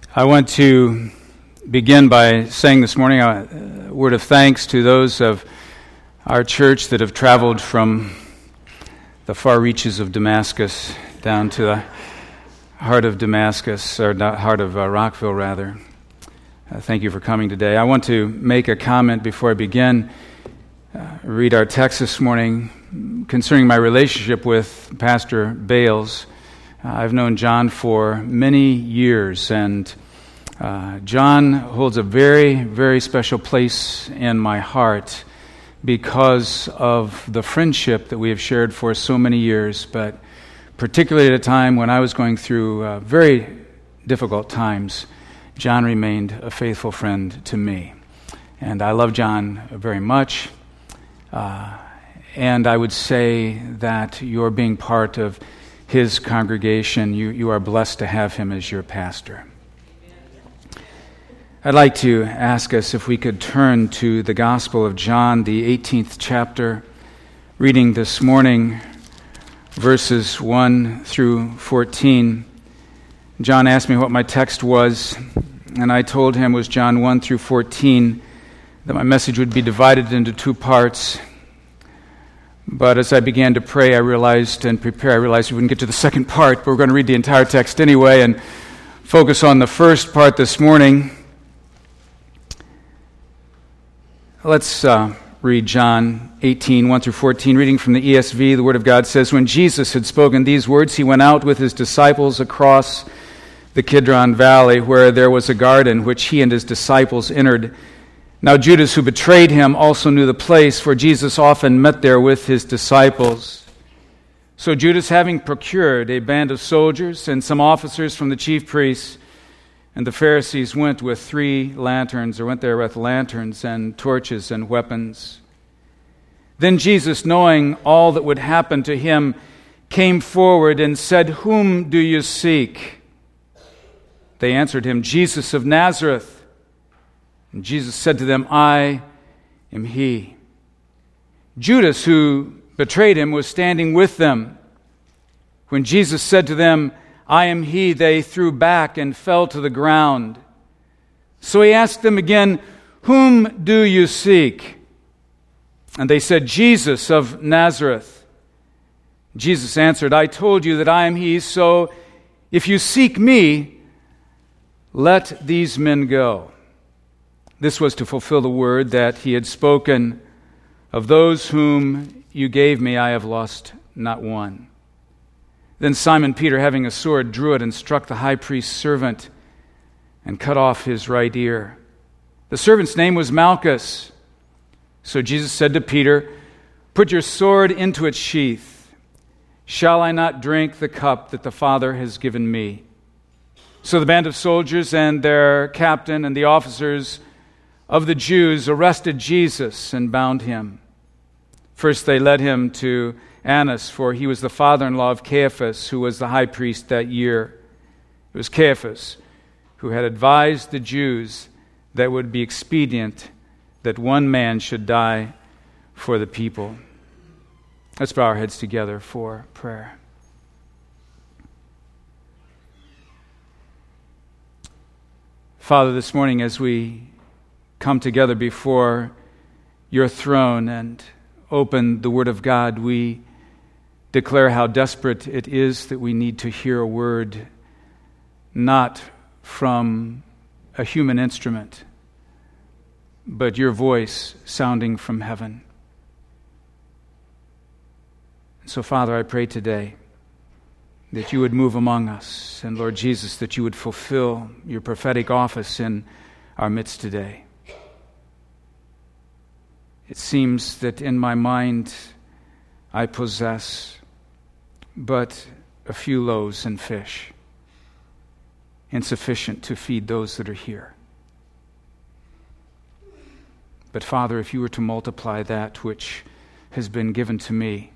I want to begin by saying this morning a word of thanks to those of our church that have traveled from the far reaches of Damascus down to the heart of Damascus, or not heart of Rockville, rather. Thank you for coming today. I want to make a comment before I begin. Read our text this morning concerning my relationship with Pastor Bales. I've known John for many years, and John holds a very, very special place in my heart because of the friendship that we have shared for so many years, but particularly at a time when I was going through very difficult times, John remained a faithful friend to me. And I love John very much, and I would say that you're being part of his congregation. You are blessed to have him as your pastor. I'd like to ask us if we could turn to the Gospel of John, the 18th chapter, reading this morning verses 1 through 14. John asked me what my text was, and I told him it was John 1 through 14, that my message would be divided into two parts. But as I began to pray, I realized we wouldn't get to the second part, but we're going to read the entire text anyway and focus on the first part this morning. Let's read John 18, 1 through 14, reading from the ESV. The Word of God says, "When Jesus had spoken these words, he went out with his disciples across the Kidron Valley, where there was a garden, which he and his disciples entered. Now Judas, who betrayed him, also knew the place, for Jesus often met there with his disciples. So Judas, having procured a band of soldiers and some officers from the chief priests and the Pharisees, went there with lanterns and torches and weapons. Then Jesus, knowing all that would happen to him, came forward and said, 'Whom do you seek?' They answered him, 'Jesus of Nazareth.' And Jesus said to them, 'I am he.' Judas, who betrayed him, was standing with them. When Jesus said to them, 'I am he,' they threw back and fell to the ground. So he asked them again, 'Whom do you seek?' And they said, 'Jesus of Nazareth.' Jesus answered, 'I told you that I am he, so if you seek me, let these men go.' This was to fulfill the word that he had spoken, 'Of those whom you gave me, I have lost not one.' Then Simon Peter, having a sword, drew it and struck the high priest's servant and cut off his right ear. The servant's name was Malchus. So Jesus said to Peter, 'Put your sword into its sheath. Shall I not drink the cup that the Father has given me?' So the band of soldiers and their captain and the officers of the Jews arrested Jesus and bound him. First they led him to Annas, for he was the father-in-law of Caiaphas, who was the high priest that year. It was Caiaphas who had advised the Jews that it would be expedient that one man should die for the people." Let's bow our heads together for prayer. Father, this morning as we come together before your throne and open the Word of God, we declare how desperate it is that we need to hear a word not from a human instrument, but your voice sounding from heaven. So, Father, I pray today that you would move among us, and Lord Jesus, that you would fulfill your prophetic office in our midst today. It seems that in my mind I possess but a few loaves and fish, insufficient to feed those that are here. But Father, if you were to multiply that which has been given to me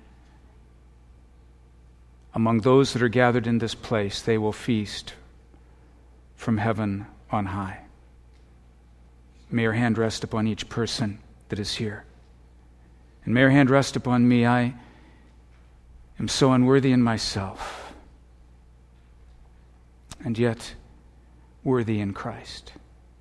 among those that are gathered in this place, they will feast from heaven on high. May your hand rest upon each person that is here. And may your hand rest upon me. I am so unworthy in myself. And yet, worthy in Christ.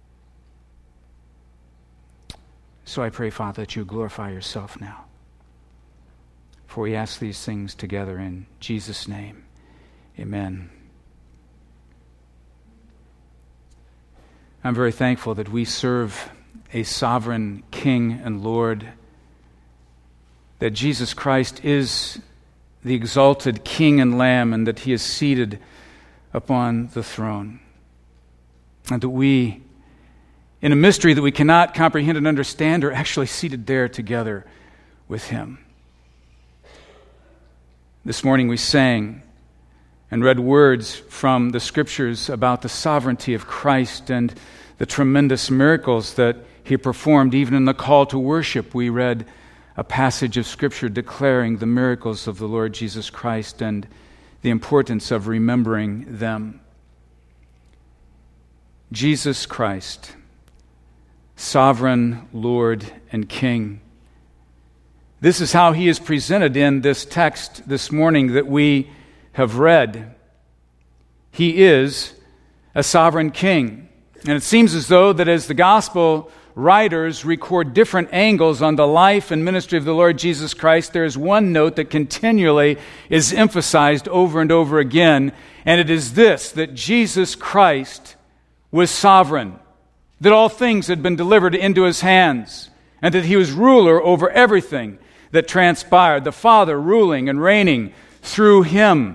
So I pray, Father, that you glorify yourself now. For we ask these things together in Jesus' name. Amen. I'm very thankful that we serve a sovereign King and Lord, that Jesus Christ is the exalted King and Lamb, and that he is seated upon the throne. And that we, in a mystery that we cannot comprehend and understand, are actually seated there together with him. This morning we sang and read words from the Scriptures about the sovereignty of Christ and the tremendous miracles that he performed. Even in the call to worship, we read a passage of Scripture declaring the miracles of the Lord Jesus Christ and the importance of remembering them. Jesus Christ, sovereign Lord and King. This is how he is presented in this text this morning that we have read. He is a sovereign king. And it seems as though that as the gospel writers record different angles on the life and ministry of the Lord Jesus Christ, there is one note that continually is emphasized over and over again, and it is this, that Jesus Christ was sovereign, that all things had been delivered into his hands, and that he was ruler over everything that transpired, the Father ruling and reigning through him.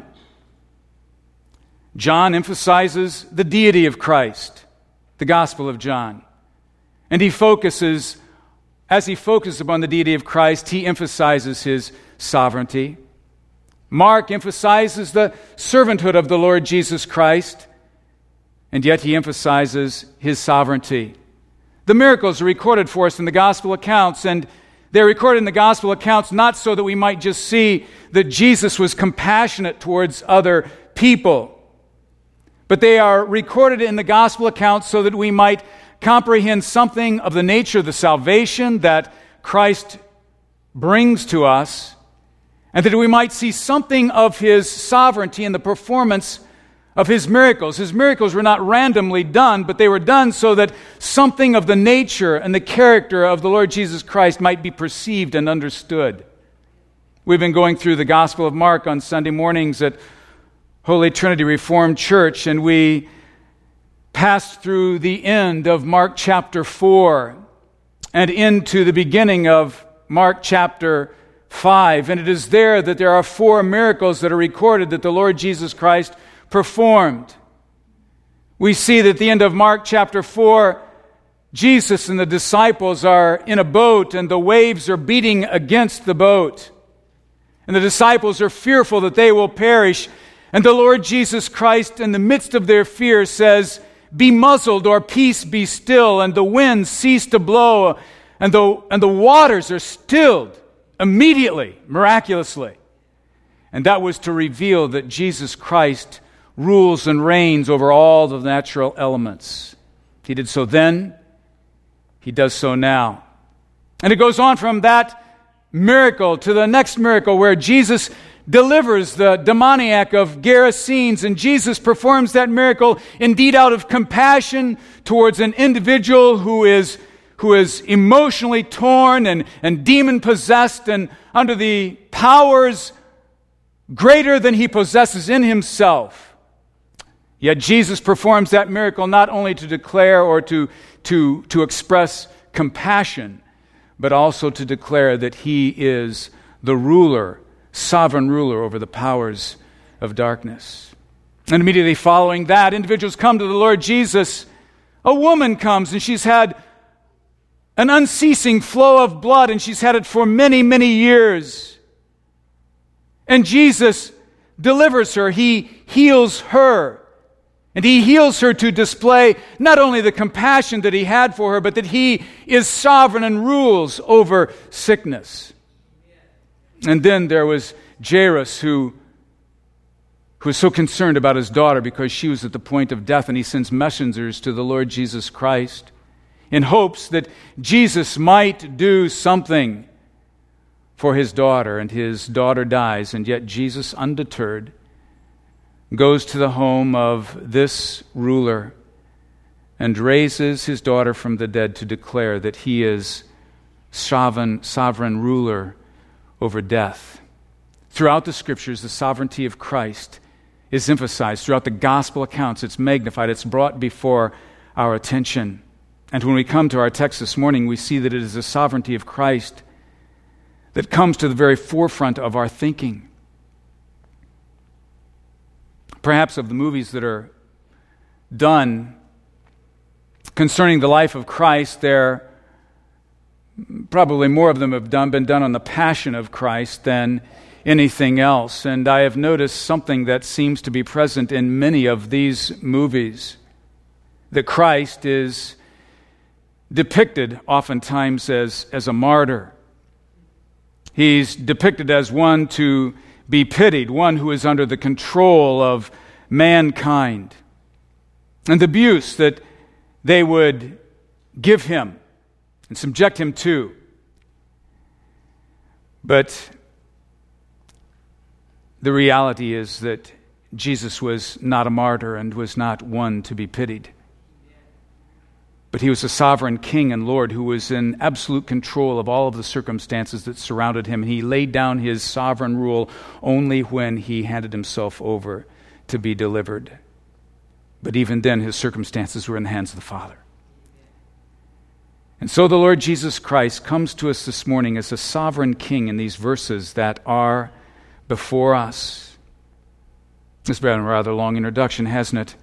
John emphasizes the deity of Christ, the Gospel of John. And he focuses, as he focuses upon the deity of Christ, he emphasizes his sovereignty. Mark emphasizes the servanthood of the Lord Jesus Christ, and yet he emphasizes his sovereignty. The miracles are recorded for us in the gospel accounts, and they're recorded in the gospel accounts not so that we might just see that Jesus was compassionate towards other people, but they are recorded in the gospel accounts so that we might comprehend something of the nature of the salvation that Christ brings to us, and that we might see something of his sovereignty in the performance of his miracles. His miracles were not randomly done, but they were done so that something of the nature and the character of the Lord Jesus Christ might be perceived and understood. We've been going through the Gospel of Mark on Sunday mornings at Holy Trinity Reformed Church, and we passed through the end of Mark chapter 4 and into the beginning of Mark chapter 5. And it is there that there are 4 miracles that are recorded that the Lord Jesus Christ performed. We see that at the end of Mark chapter 4, Jesus and the disciples are in a boat, and the waves are beating against the boat. And the disciples are fearful that they will perish. And the Lord Jesus Christ, in the midst of their fear, says, "Be muzzled, or peace be still." And the winds cease to blow, and the waters are stilled immediately, miraculously. And that was to reveal that Jesus Christ rules and reigns over all the natural elements. He did so then, he does so now. And it goes on from that miracle to the next miracle where Jesus delivers the demoniac of Gerasenes, and Jesus performs that miracle indeed out of compassion towards an individual who is emotionally torn and demon-possessed and under the powers greater than he possesses in himself. Yet Jesus performs that miracle not only to declare or to express compassion, but also to declare that he is the ruler, sovereign ruler over the powers of darkness. And immediately following that, individuals come to the Lord Jesus. A woman comes, and she's had an unceasing flow of blood, and she's had it for many, many years. And Jesus delivers her. He heals her. And he heals her to display not only the compassion that he had for her, but that he is sovereign and rules over sickness. And then there was Jairus, who was so concerned about his daughter because she was at the point of death, and he sends messengers to the Lord Jesus Christ in hopes that Jesus might do something for his daughter. And his daughter dies, and yet Jesus, undeterred, goes to the home of this ruler and raises his daughter from the dead to declare that he is sovereign ruler over death. Throughout the Scriptures, the sovereignty of Christ is emphasized. Throughout the gospel accounts, it's magnified, it's brought before our attention. And when we come to our text this morning, we see that it is the sovereignty of Christ that comes to the very forefront of our thinking. Perhaps of the movies that are done concerning the life of Christ, there probably more of them have been done on the passion of Christ than anything else. And I have noticed something that seems to be present in many of these movies, that Christ is depicted oftentimes as a martyr. He's depicted as one to be pitied, one who is under the control of mankind. And the abuse that they would give him and subject him to. But the reality is that Jesus was not a martyr and was not one to be pitied. But he was a sovereign king and Lord who was in absolute control of all of the circumstances that surrounded him. And he laid down his sovereign rule only when he handed himself over to be delivered. But even then, his circumstances were in the hands of the Father. And so the Lord Jesus Christ comes to us this morning as a sovereign king in these verses that are before us. It's been a rather long introduction, hasn't it?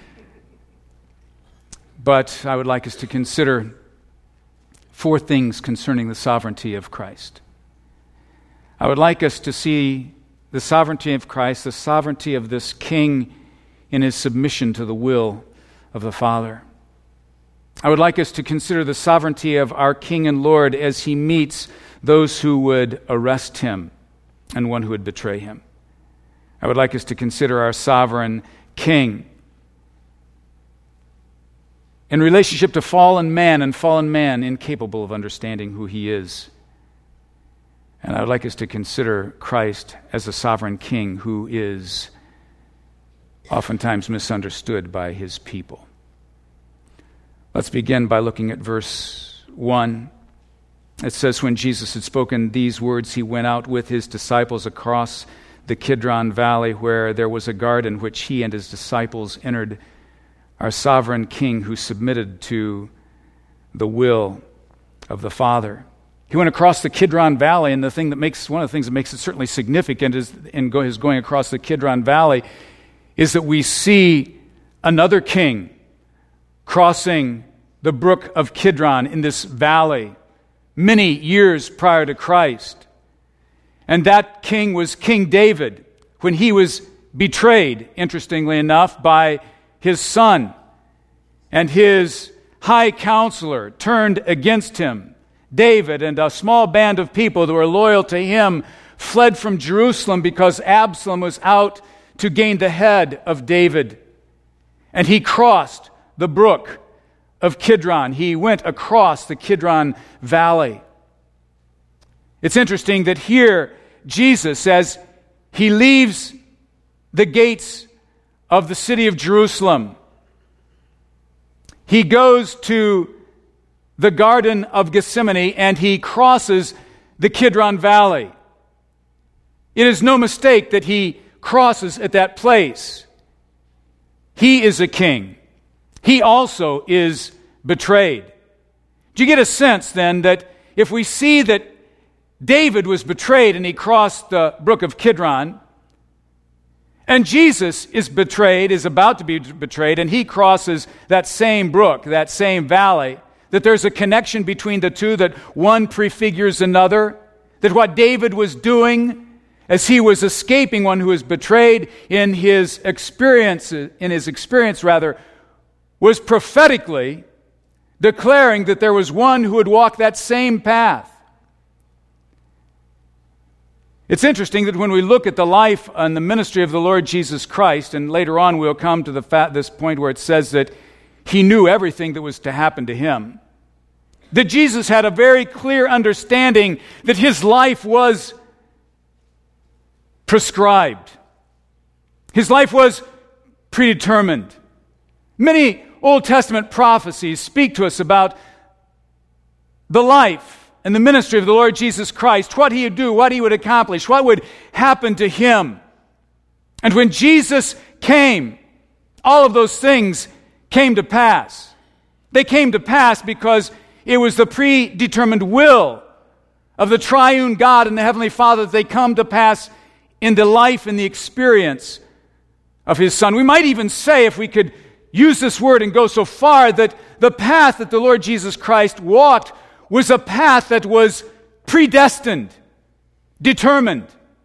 But I would like us to consider 4 things concerning the sovereignty of Christ. I would like us to see the sovereignty of Christ, the sovereignty of this king in his submission to the will of the Father. I would like us to consider the sovereignty of our King and Lord as he meets those who would arrest him and one who would betray him. I would like us to consider our sovereign King in relationship to fallen man incapable of understanding who he is. And I would like us to consider Christ as a sovereign King who is oftentimes misunderstood by his people. Let's begin by looking at verse 1. It says, when Jesus had spoken these words, he went out with his disciples across the Kidron Valley, where there was a garden which he and his disciples entered. Our sovereign King who submitted to the will of the Father. He went across the Kidron Valley, and one of the things that makes it certainly significant is in his going across the Kidron Valley is that we see another king crossing the brook of Kidron in this valley many years prior to Christ. And that king was King David when he was betrayed, interestingly enough, by his son. And his high counselor turned against him. David and a small band of people that were loyal to him fled from Jerusalem because Absalom was out to gain the head of David. And he crossed the brook of Kidron. He went across the Kidron Valley. It's interesting that here Jesus, as he leaves the gates of the city of Jerusalem, he goes to the Garden of Gethsemane and he crosses the Kidron Valley. It is no mistake that he crosses at that place. He is a king. He also is betrayed. Do you get a sense then that if we see that David was betrayed and he crossed the brook of Kidron, and Jesus is about to be betrayed, and he crosses that same brook, that same valley, that there's a connection between the two, that one prefigures another, that what David was doing as he was escaping one who was betrayed in his experience, was prophetically declaring that there was one who would walk that same path. It's interesting that when we look at the life and the ministry of the Lord Jesus Christ, and later on we'll come to this point where it says that he knew everything that was to happen to him, that Jesus had a very clear understanding that his life was prescribed. His life was predetermined. Many Old Testament prophecies speak to us about the life and the ministry of the Lord Jesus Christ, what he would do, what he would accomplish, what would happen to him. And when Jesus came, all of those things came to pass. They came to pass because it was the predetermined will of the triune God and the Heavenly Father that they come to pass in the life and the experience of his Son. We might even say, if we could use this word and go so far, that the path that the Lord Jesus Christ walked was a path that was predestined, determined.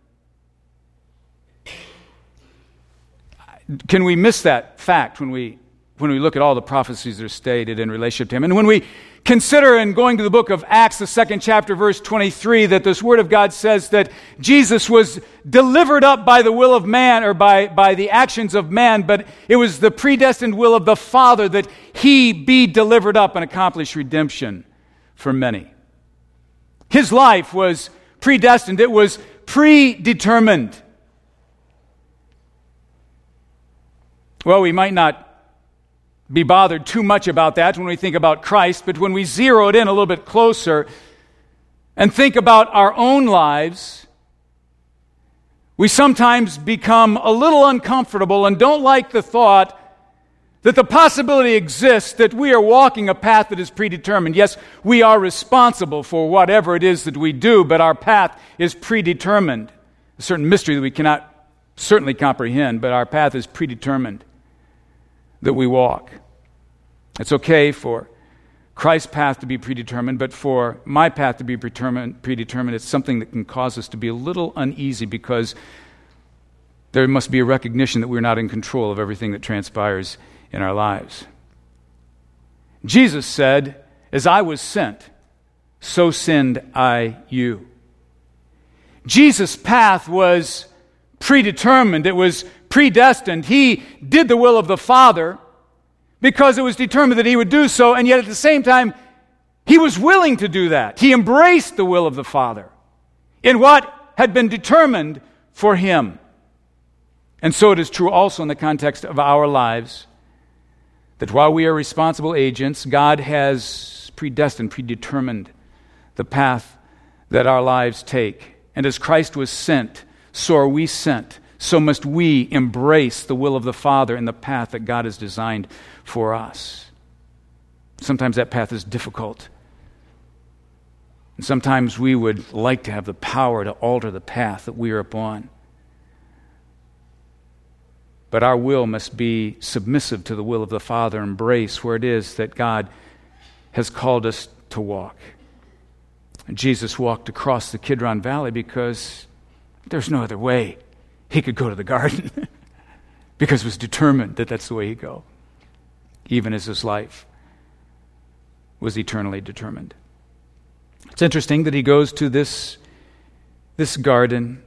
Can we miss that fact when we look at all the prophecies that are stated in relationship to him? And when we consider, in going to the book of Acts, the 2nd chapter, verse 23, that this word of God says that Jesus was delivered up by the will of man, or by the actions of man, but it was the predestined will of the Father that he be delivered up and accomplish redemption for many. His life was predestined. It was predetermined. Well, we might not be bothered too much about that when we think about Christ, but when we zero it in a little bit closer and think about our own lives, we sometimes become a little uncomfortable and don't like the thought that the possibility exists that we are walking a path that is predetermined. Yes, we are responsible for whatever it is that we do, but our path is predetermined. A certain mystery that we cannot certainly comprehend, but our path is predetermined that we walk. It's okay for Christ's path to be predetermined, but for my path to be predetermined, it's something that can cause us to be a little uneasy, because there must be a recognition that we're not in control of everything that transpires in our lives. Jesus said, "As I was sent, so send I you." Jesus' path was predetermined. It was predestined. He did the will of the Father because it was determined that he would do so, and yet at the same time, he was willing to do that. He embraced the will of the Father in what had been determined for him. And so it is true also in the context of our lives, that while we are responsible agents, God has predestined, predetermined the path that our lives take. And as Christ was sent, so are we sent. So must we embrace the will of the Father and the path that God has designed for us. Sometimes that path is difficult. And sometimes we would like to have the power to alter the path that we are upon. But our will must be submissive to the will of the Father, embrace where it is that God has called us to walk. And Jesus walked across the Kidron Valley because there's no other way he could go to the garden, because it was determined that that's the way he'd go, even as his life was eternally determined. It's interesting that he goes to this garden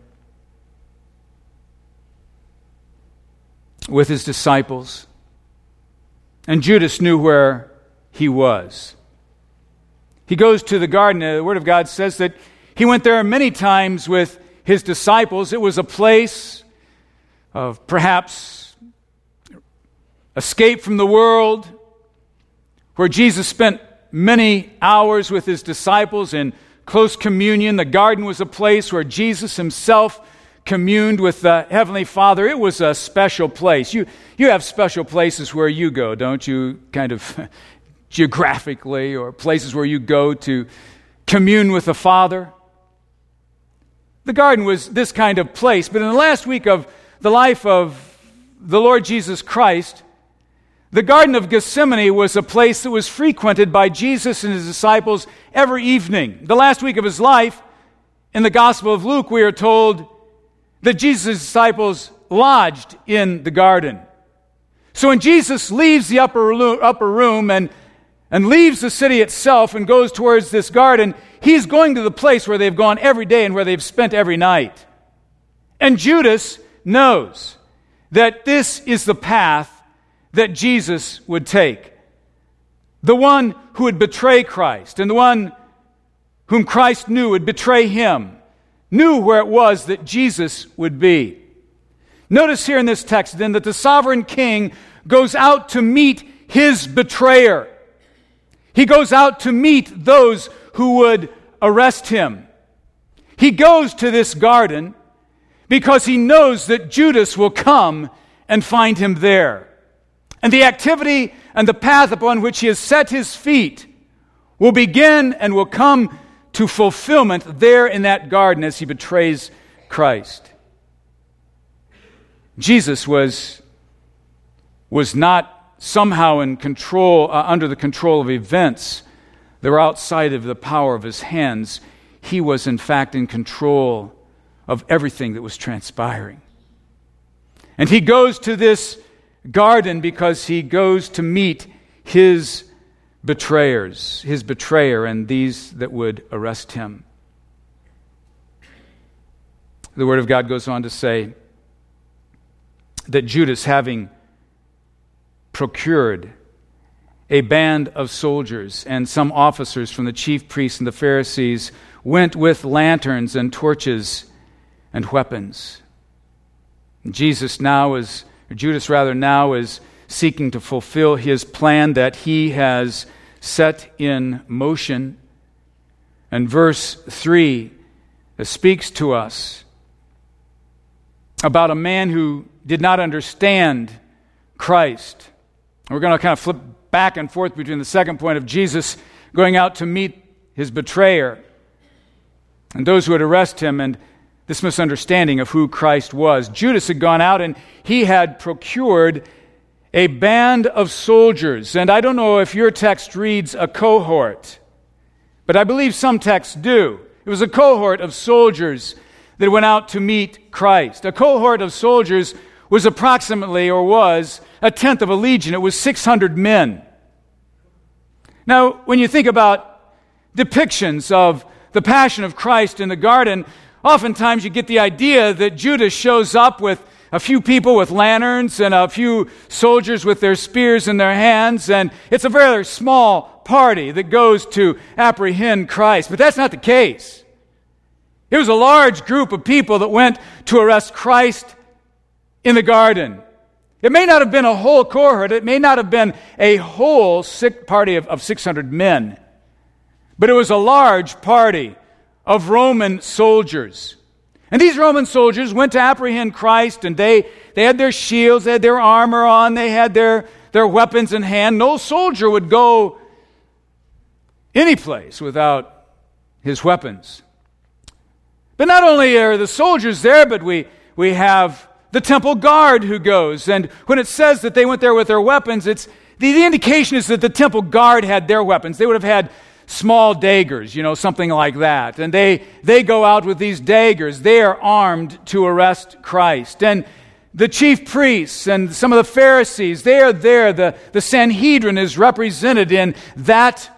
with his disciples, and Judas knew where he was. He goes to the garden. The Word of God says that he went there many times with his disciples. It was a place of perhaps escape from the world, where Jesus spent many hours with his disciples in close communion. The garden was a place where Jesus himself communed with the Heavenly Father. It was a special place. You have special places where you go, don't you? Kind of geographically, or places where you go to commune with the Father. The garden was this kind of place. But in the last week of the life of the Lord Jesus Christ, the Garden of Gethsemane was a place that was frequented by Jesus and his disciples every evening. The last week of his life, in the Gospel of Luke, we are told that Jesus' disciples lodged in the garden. So when Jesus leaves the upper room and leaves the city itself and goes towards this garden, he's going to the place where they've gone every day and where they've spent every night. And Judas knows that this is the path that Jesus would take. The one who would betray Christ, and the one whom Christ knew would betray him, knew where it was that Jesus would be. Notice here in this text then that the sovereign king goes out to meet his betrayer. He goes out to meet those who would arrest him. He goes to this garden because he knows that Judas will come and find him there. And the activity and the path upon which he has set his feet will begin and will come to fulfillment there in that garden as he betrays Christ. Jesus was not somehow in control, under the control of events that were outside of the power of his hands. He was, in fact, in control of everything that was transpiring. And he goes to this garden because he goes to meet his betrayers, his betrayer, and these that would arrest him. The Word of God goes on to say that Judas, having procured a band of soldiers and some officers from the chief priests and the Pharisees, went with lanterns and torches and weapons. Judas now is seeking to fulfill his plan that he has set in motion. And verse 3 speaks to us about a man who did not understand Christ. We're going to kind of flip back and forth between the second point of Jesus going out to meet his betrayer and those who would arrest him, and this misunderstanding of who Christ was. Judas had gone out and he had procured a band of soldiers. And I don't know if your text reads a cohort, but I believe some texts do. It was a cohort of soldiers that went out to meet Christ. A cohort of soldiers was approximately, or was, a tenth of a legion. It was 600 men. Now, when you think about depictions of the passion of Christ in the garden, oftentimes you get the idea that Judas shows up with a few people with lanterns and a few soldiers with their spears in their hands, and it's a very small party that goes to apprehend Christ. But that's not the case. It was a large group of people that went to arrest Christ in the garden. It may not have been a whole cohort. It may not have been a whole party of 600 men. But it was a large party of Roman soldiers. And these Roman soldiers went to apprehend Christ, and they had their shields, they had their armor on, they had their weapons in hand. No soldier would go any place without his weapons. But not only are the soldiers there, but we have the temple guard who goes. And when it says that they went there with their weapons, it's the indication is that the temple guard had their weapons. They would have had small daggers, something like that. And they go out with these daggers. They are armed to arrest Christ. And the chief priests and some of the Pharisees, they are there. The Sanhedrin is represented in that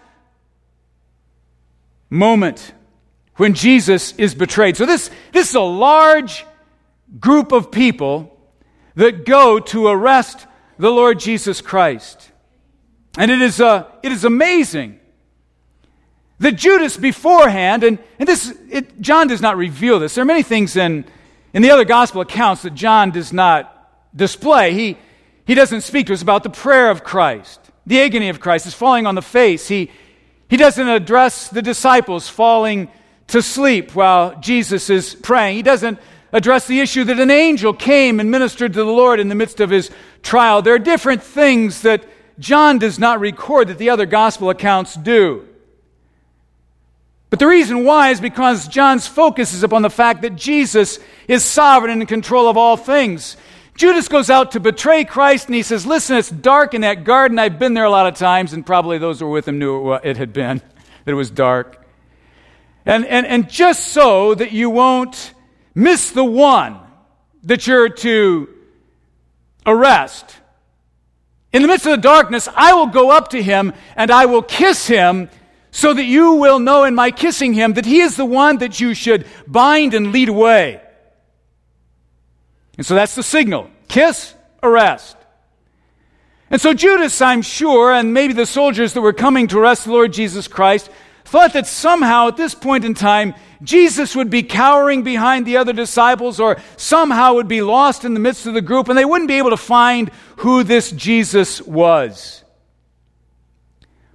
moment when Jesus is betrayed. So this is a large group of people that go to arrest the Lord Jesus Christ. And it is amazing that Judas beforehand, and John does not reveal this. There are many things in the other gospel accounts that John does not display. He doesn't speak to us about the prayer of Christ, the agony of Christ, is falling on the face. He doesn't address the disciples falling to sleep while Jesus is praying. He doesn't address the issue that an angel came and ministered to the Lord in the midst of his trial. There are different things that John does not record that the other gospel accounts do. But the reason why is because John's focus is upon the fact that Jesus is sovereign and in control of all things. Judas goes out to betray Christ, and he says, listen, it's dark in that garden. I've been there a lot of times, and probably those who were with him knew it had been, that it was dark. And just so that you won't miss the one that you're to arrest, in the midst of the darkness, I will go up to him, and I will kiss him, so that you will know in my kissing him that he is the one that you should bind and lead away. And so that's the signal. Kiss, arrest. And so Judas, I'm sure, and maybe the soldiers that were coming to arrest the Lord Jesus Christ, thought that somehow at this point in time, Jesus would be cowering behind the other disciples, or somehow would be lost in the midst of the group, and they wouldn't be able to find who this Jesus was.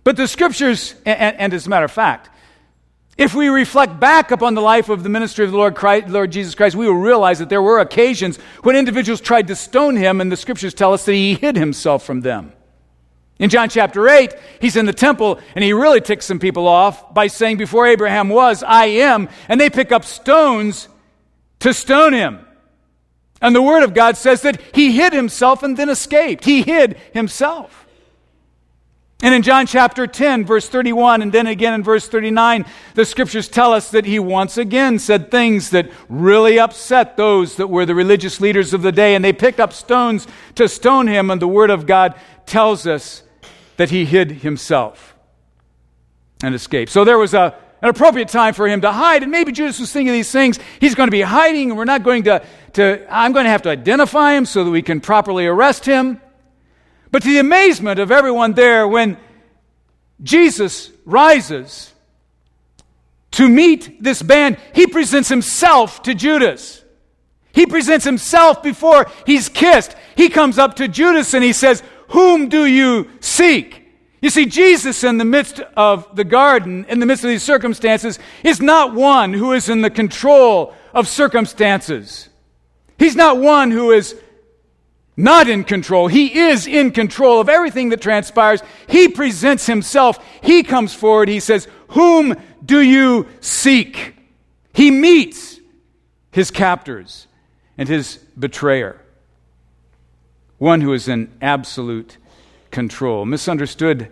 But the Scriptures, and as a matter of fact, if we reflect back upon the life of the ministry of the Lord Jesus Christ, we will realize that there were occasions when individuals tried to stone him, and the Scriptures tell us that he hid himself from them. In John chapter 8, he's in the temple, and he really ticks some people off by saying, before Abraham was, I am, and they pick up stones to stone him. And the Word of God says that he hid himself and then escaped. He hid himself. And in John chapter 10, verse 31, and then again in verse 39, the Scriptures tell us that he once again said things that really upset those that were the religious leaders of the day, and they picked up stones to stone him, and the Word of God tells us that he hid himself and escaped. So there was an appropriate time for him to hide, and maybe Judas was thinking of these things. He's going to be hiding, and we're not going I'm going to have to identify him so that we can properly arrest him. But to the amazement of everyone there, when Jesus rises to meet this band, he presents himself to Judas. He presents himself before he's kissed. He comes up to Judas and he says, whom do you seek? You see, Jesus in the midst of the garden, in the midst of these circumstances, is not one who is in the control of circumstances. He's not one who is not in control. He is in control of everything that transpires. He presents himself. He comes forward. He says, whom do you seek? He meets his captors and his betrayer. One who is in absolute control. Misunderstood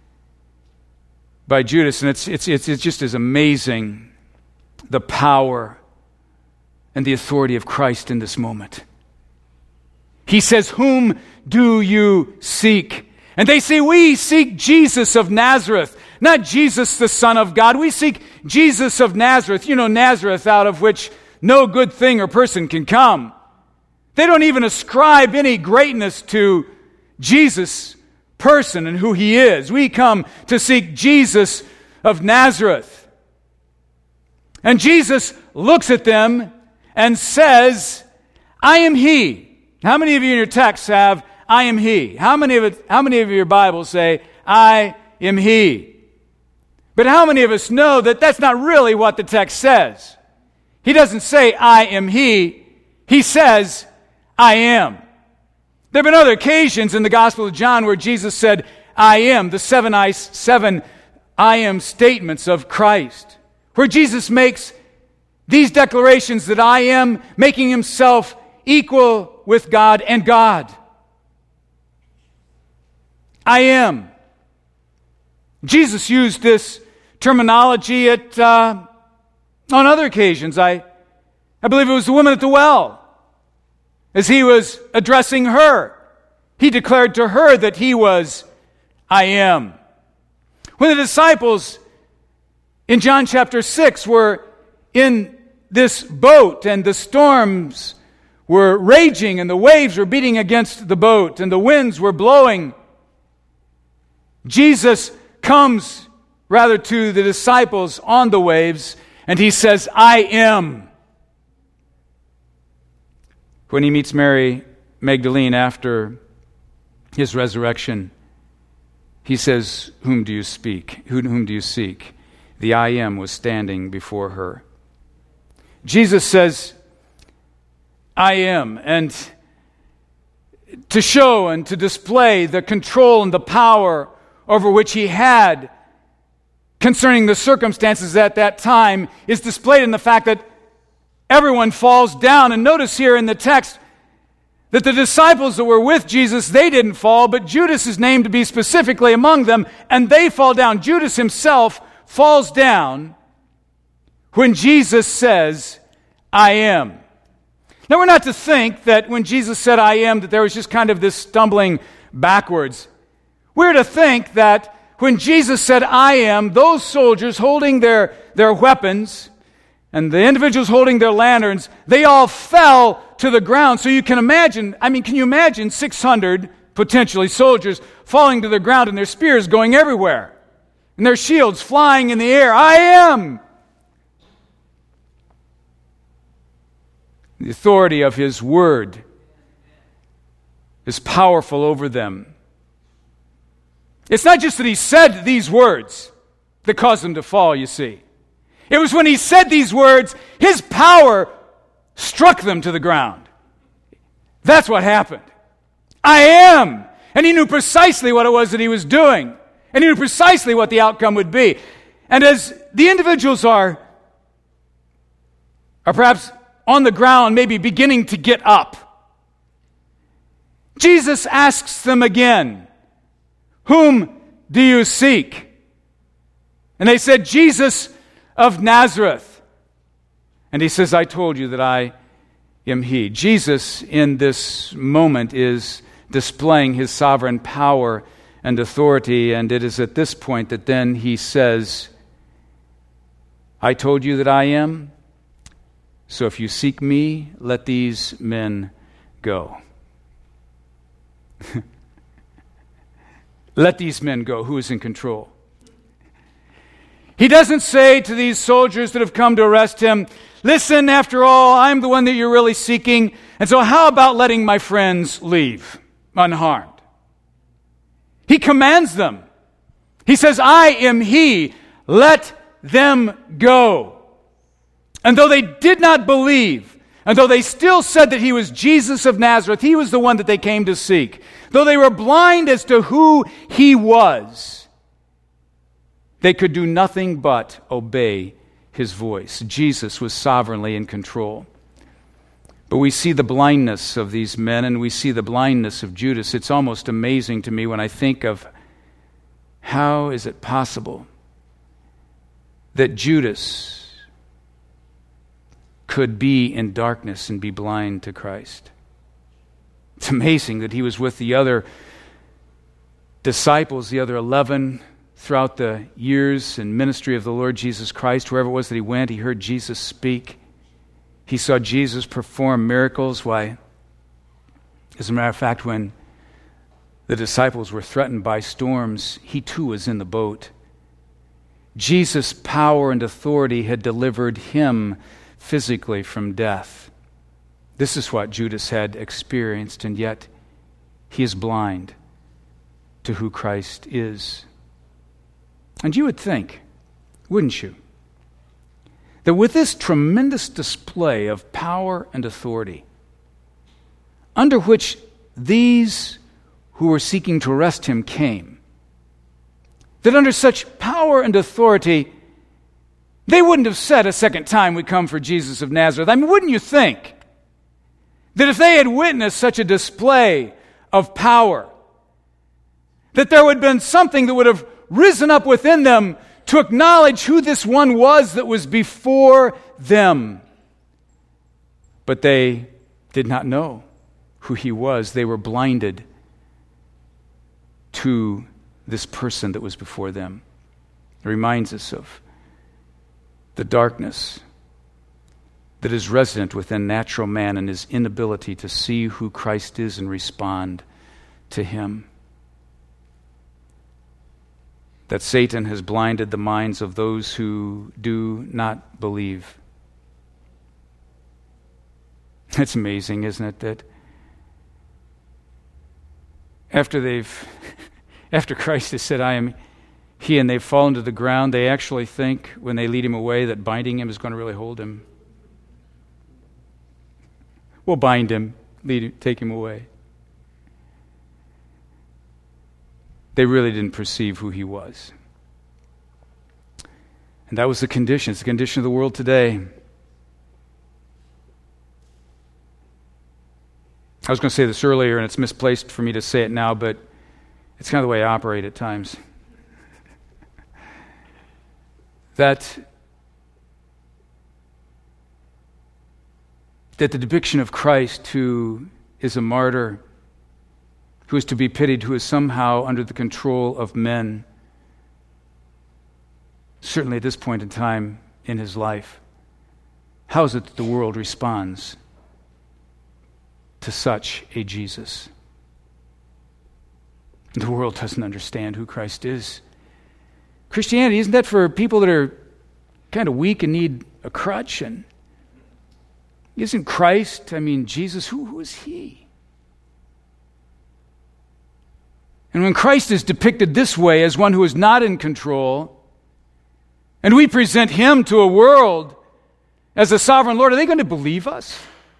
by Judas, and it's just as amazing, the power and the authority of Christ in this moment. He says, whom do you seek? And they say, we seek Jesus of Nazareth, not Jesus the Son of God. We seek Jesus of Nazareth. You know, Nazareth, out of which no good thing or person can come. They don't even ascribe any greatness to Jesus' person and who he is. We come to seek Jesus of Nazareth. And Jesus looks at them and says, I am he. How many of you in your texts have, I am he? How many of your Bibles say, I am he? But how many of us know that that's not really what the text says? He doesn't say, I am he. He says, I am. There have been other occasions in the Gospel of John where Jesus said, I am, the seven I am statements of Christ, where Jesus makes these declarations that I am, making himself equal with God and God. I am. Jesus used this terminology on other occasions. I believe it was the woman at the well. As he was addressing her, he declared to her that he was, I am. When the disciples in John chapter 6 were in this boat and the storms were raging and the waves were beating against the boat and the winds were blowing, Jesus comes rather to the disciples on the waves and he says, I am. When he meets Mary Magdalene after his resurrection, he says, whom do you speak? Whom do you seek? The I am was standing before her. Jesus says, I am. And to show and to display the control and the power over which he had concerning the circumstances at that time is displayed in the fact that everyone falls down. And notice here in the text that the disciples that were with Jesus, they didn't fall, but Judas is named to be specifically among them, and they fall down. Judas himself falls down when Jesus says, I am. Now, we're not to think that when Jesus said, I am, that there was just kind of this stumbling backwards. We're to think that when Jesus said, I am, those soldiers holding their weapons and the individuals holding their lanterns, they all fell to the ground. So you can imagine, can you imagine 600 potentially soldiers falling to the ground and their spears going everywhere and their shields flying in the air? I am. The authority of his word is powerful over them. It's not just that he said these words that caused them to fall, you see. It was when he said these words, his power struck them to the ground. That's what happened. I am. And he knew precisely what it was that he was doing. And he knew precisely what the outcome would be. And as the individuals are perhaps on the ground, maybe beginning to get up, Jesus asks them again, "Whom do you seek?" And they said, "Jesus of Nazareth." And he says, "I told you that I am he." Jesus in this moment is displaying his sovereign power and authority, and it is at this point that then he says, "I told you that I am, so if you seek me, let these men go." Let these men go. Who is in control? He doesn't say to these soldiers that have come to arrest him, "Listen, after all, I'm the one that you're really seeking, and so how about letting my friends leave unharmed?" He commands them. He says, "I am he. Let them go." And though they did not believe, and though they still said that he was Jesus of Nazareth, he was the one that they came to seek, though they were blind as to who he was, they could do nothing but obey his voice. Jesus was sovereignly in control. But we see the blindness of these men, and we see the blindness of Judas. It's almost amazing to me when I think of how is it possible that Judas could be in darkness and be blind to Christ. It's amazing that he was with the other disciples, the other 11, throughout the years and ministry of the Lord Jesus Christ. Wherever it was that he went, he heard Jesus speak. He saw Jesus perform miracles. Why, as a matter of fact, when the disciples were threatened by storms, he too was in the boat. Jesus' power and authority had delivered him physically from death. This is what Judas had experienced, and yet he is blind to who Christ is. And you would think, wouldn't you, that with this tremendous display of power and authority, under which these who were seeking to arrest him came, that under such power and authority, they wouldn't have said a second time, "We come for Jesus of Nazareth." I mean, wouldn't you think that if they had witnessed such a display of power, that there would have been something that would have risen up within them to acknowledge who this one was that was before them? But they did not know who he was. They were blinded to this person that was before them. It reminds us of the darkness that is resident within natural man and his inability to see who Christ is and respond to him. That Satan has blinded the minds of those who do not believe. It's amazing, isn't it, that after Christ has said, "I am he," and they've fallen to the ground, they actually think, when they lead him away, that binding him is going to really hold him. We'll bind him, take him away. They really didn't perceive who he was. And that was the condition. It's the condition of the world today. I was going to say this earlier, and it's misplaced for me to say it now, but it's kind of the way I operate at times. That the depiction of Christ, who is a martyr, who is to be pitied, who is somehow under the control of men, certainly at this point in time in his life, how is it that the world responds to such a Jesus? The world doesn't understand who Christ is. Christianity, isn't that for people that are kind of weak and need a crutch? And isn't Christ, Jesus, who is he? And when Christ is depicted this way as one who is not in control, and we present him to a world as a sovereign Lord, are they going to believe us?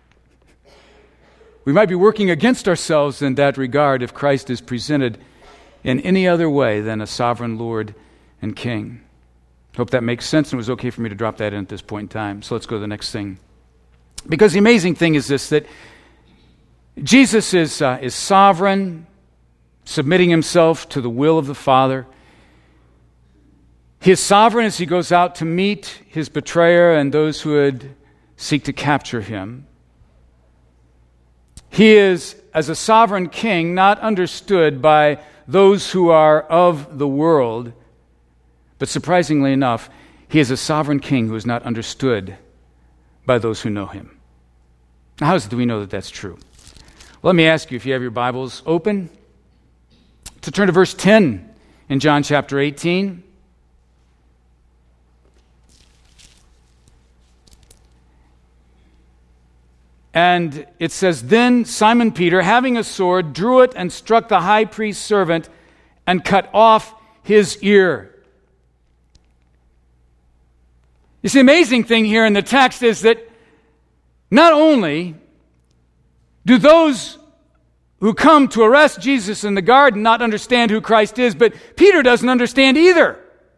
We might be working against ourselves in that regard if Christ is presented in any other way than a sovereign Lord and King. Hope that makes sense, and it was okay for me to drop that in at this point in time. So let's go to the next thing. Because the amazing thing is this, that Jesus is sovereign, submitting himself to the will of the Father. He is sovereign as he goes out to meet his betrayer and those who would seek to capture him. He is, as a sovereign king, not understood by those who are of the world, but surprisingly enough, he is a sovereign king who is not understood by those who know him. Now, how do we know that that's true? Well, let me ask you, if you have your Bibles open, to turn to verse 10 in John chapter 18. And it says, "Then Simon Peter, having a sword, drew it and struck the high priest's servant and cut off his ear." You see, the amazing thing here in the text is that not only do those who come to arrest Jesus in the garden not understand who Christ is, but Peter doesn't understand either.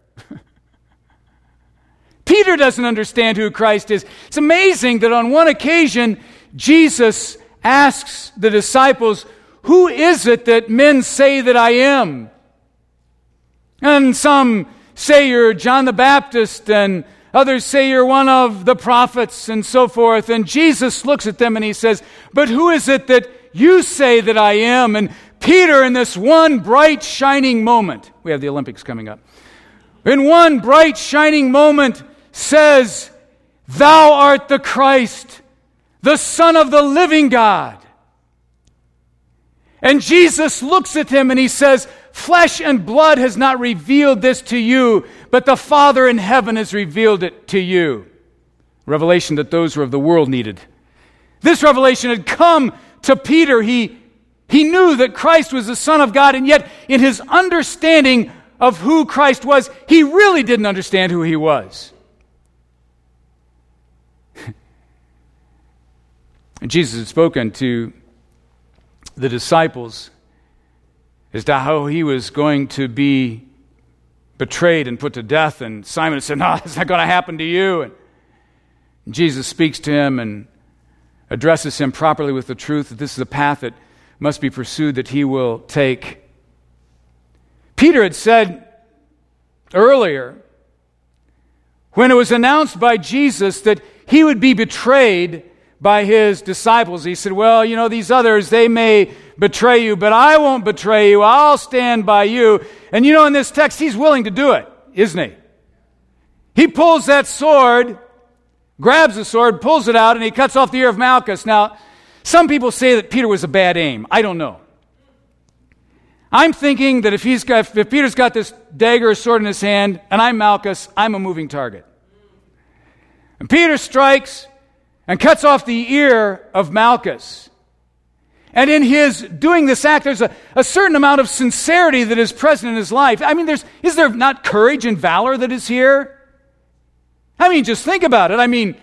Peter doesn't understand who Christ is. It's amazing that on one occasion, Jesus asks the disciples, "Who is it that men say that I am?" And some say you're John the Baptist, and others say you're one of the prophets, and so forth. And Jesus looks at them and he says, "But who is it that you say that I am?" And Peter, in this one bright, shining moment, we have the Olympics coming up, in one bright, shining moment says, "Thou art the Christ, the Son of the living God." And Jesus looks at him and he says, "Flesh and blood has not revealed this to you, but the Father in heaven has revealed it to you." Revelation that those who are of the world needed. This revelation had come to Peter. He knew that Christ was the Son of God, and yet in his understanding of who Christ was, he really didn't understand who he was. And Jesus had spoken to the disciples as to how he was going to be betrayed and put to death. And Simon said, "No, it's not going to happen to you." And Jesus speaks to him and addresses him properly with the truth that this is a path that must be pursued, that he will take. Peter had said earlier, when it was announced by Jesus that he would be betrayed by his disciples, he said, "Well, you know, these others, they may betray you, but I won't betray you. I'll stand by you." And you know, in this text, he's willing to do it, isn't he? He pulls that sword, grabs the sword, pulls it out, and he cuts off the ear of Malchus. Now, some people say that Peter was a bad aim. I don't know. I'm thinking that if Peter's got this dagger or sword in his hand, and I'm Malchus, I'm a moving target. And Peter strikes and cuts off the ear of Malchus. And in his doing this act, there's a certain amount of sincerity that is present in his life. I mean, is there not courage and valor that is here? I mean, just think about it. I mean,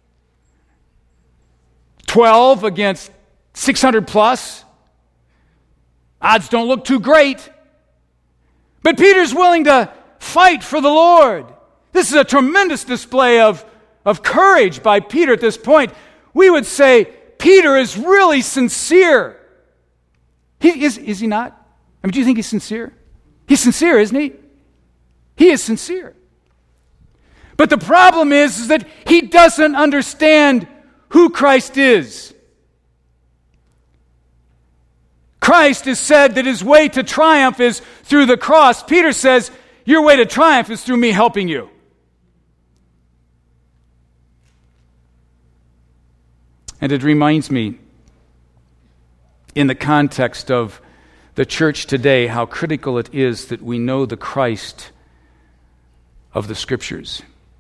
12 against 600 plus. Odds don't look too great. But Peter's willing to fight for the Lord. This is a tremendous display of courage by Peter at this point. We would say Peter is really sincere. Is he not? I mean, do you think he's sincere? He's sincere, isn't he? He is sincere. But the problem is that he doesn't understand who Christ is. Christ is said that his way to triumph is through the cross. Peter says, your way to triumph is through me helping you. And it reminds me, in the context of the church today, how critical it is that we know the Christ of the Scriptures.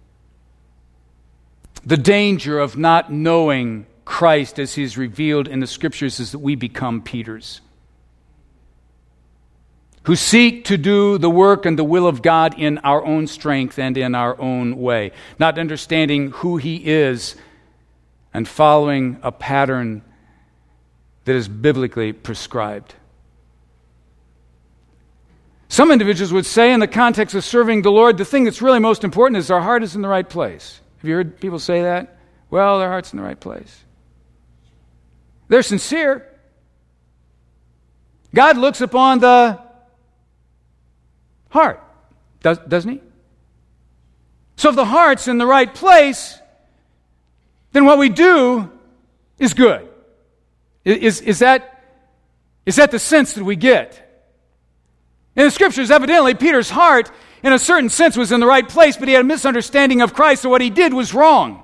The danger of not knowing Christ as He's revealed in the Scriptures is that we become Peters. who seek to do the work and the will of God in our own strength and in our own way, not understanding who He is and following a pattern that is biblically prescribed. Some individuals would say, in the context of serving the Lord, the thing that's really most important is our heart is in the right place. Have you heard people say that? Well, their heart's in the right place. They're sincere. God looks upon the heart, doesn't He? So if the heart's in the right place, then what we do is good. Is that the sense that we get? In the Scriptures, evidently, Peter's heart, in a certain sense, was in the right place, but he had a misunderstanding of Christ, so what he did was wrong.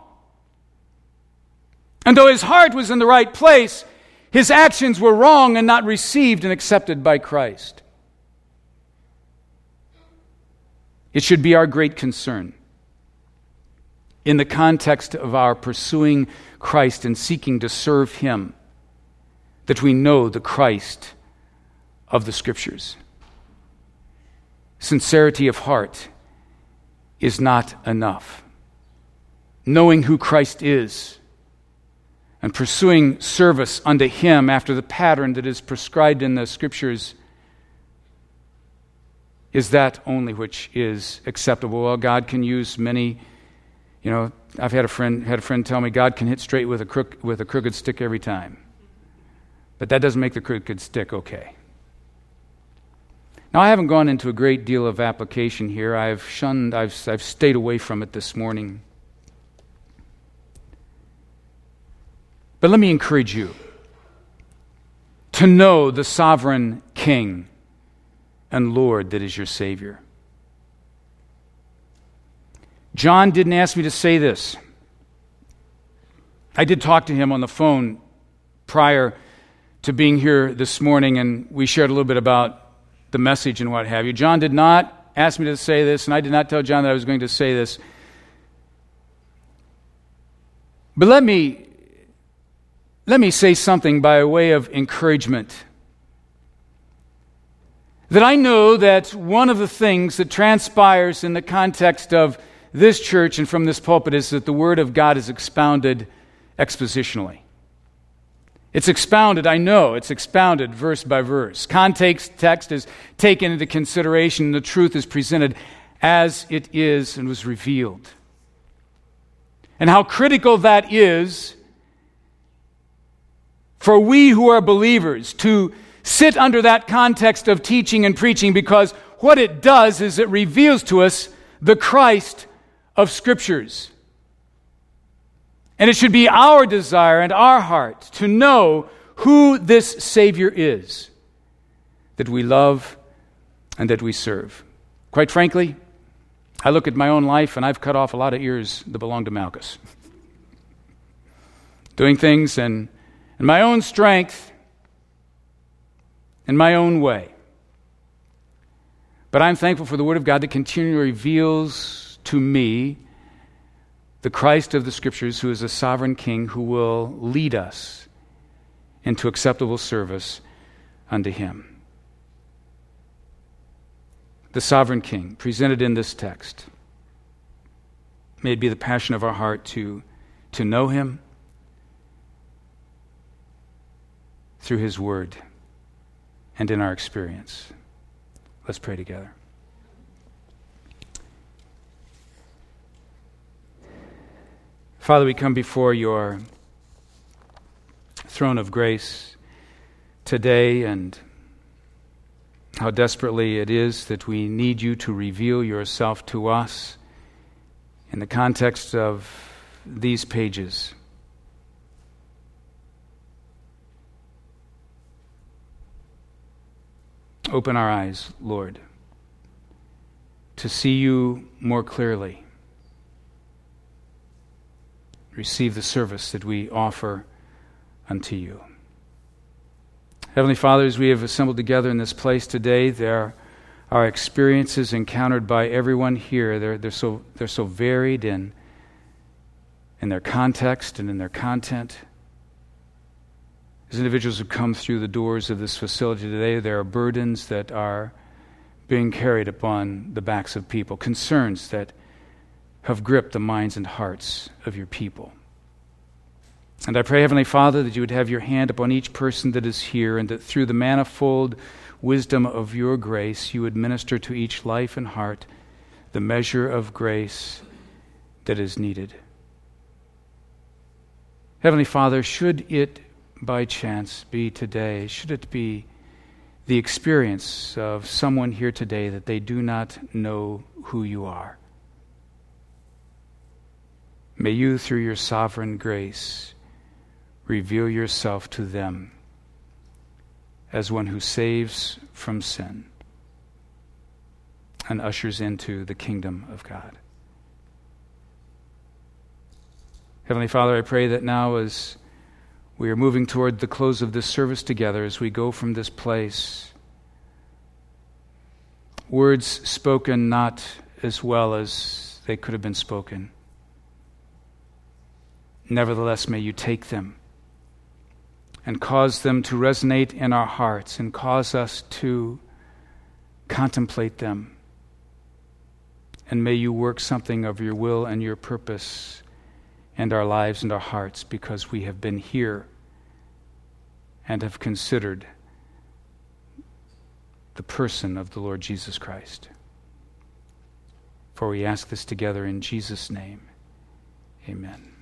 And though his heart was in the right place, his actions were wrong and not received and accepted by Christ. It should be our great concern, in the context of our pursuing Christ and seeking to serve Him, that we know the Christ of the Scriptures. Sincerity of heart is not enough. Knowing who Christ is and pursuing service unto Him after the pattern that is prescribed in the Scriptures is that only which is acceptable. Well, God can use many. I've had a friend tell me God can hit straight with a crooked stick every time, but that doesn't make the crooked stick okay. Now, I haven't gone into a great deal of application here. I've stayed away from it this morning. But let me encourage you to know the sovereign King and Lord that is your Savior. John didn't ask me to say this. I did talk to him on the phone prior to being here this morning, and we shared a little bit about the message and what have you. John did not ask me to say this, and I did not tell John that I was going to say this. But let me say something by way of encouragement. That I know that one of the things that transpires in the context of this church and from this pulpit is that the Word of God is expounded expositionally. It's expounded, I know, it's expounded verse by verse. Context, text is taken into consideration, and the truth is presented as it is and was revealed. And how critical that is for we who are believers to sit under that context of teaching and preaching, because what it does is it reveals to us the Christ of Scriptures. And it should be our desire and our heart to know who this Savior is that we love and that we serve. Quite frankly, I look at my own life and I've cut off a lot of ears that belong to Malchus. Doing things in my own strength, in my own way. But I'm thankful for the Word of God that continually reveals to me the Christ of the Scriptures, who is a sovereign King who will lead us into acceptable service unto Him. The sovereign King, presented in this text. May it be the passion of our heart to know Him through His Word and in our experience. Let's pray together. Father, we come before your throne of grace today, and how desperately it is that we need you to reveal yourself to us in the context of these pages. Open our eyes, Lord, to see you more clearly. Receive the service that we offer unto you. Heavenly Father, as we have assembled together in this place today, there are experiences encountered by everyone here. They're so varied in their context and in their content. As individuals who come through the doors of this facility today, there are burdens that are being carried upon the backs of people, concerns that have gripped the minds and hearts of your people. And I pray, Heavenly Father, that you would have your hand upon each person that is here, and that through the manifold wisdom of your grace, you would minister to each life and heart the measure of grace that is needed. Heavenly Father, should it by chance be today, should it be the experience of someone here today that they do not know who you are, may you, through your sovereign grace, reveal yourself to them as one who saves from sin and ushers into the kingdom of God. Heavenly Father, I pray that now as we are moving toward the close of this service together, as we go from this place, words spoken not as well as they could have been spoken, nevertheless, may you take them and cause them to resonate in our hearts and cause us to contemplate them. And may you work something of your will and your purpose in our lives and our hearts, because we have been here and have considered the person of the Lord Jesus Christ. For we ask this together in Jesus' name. Amen.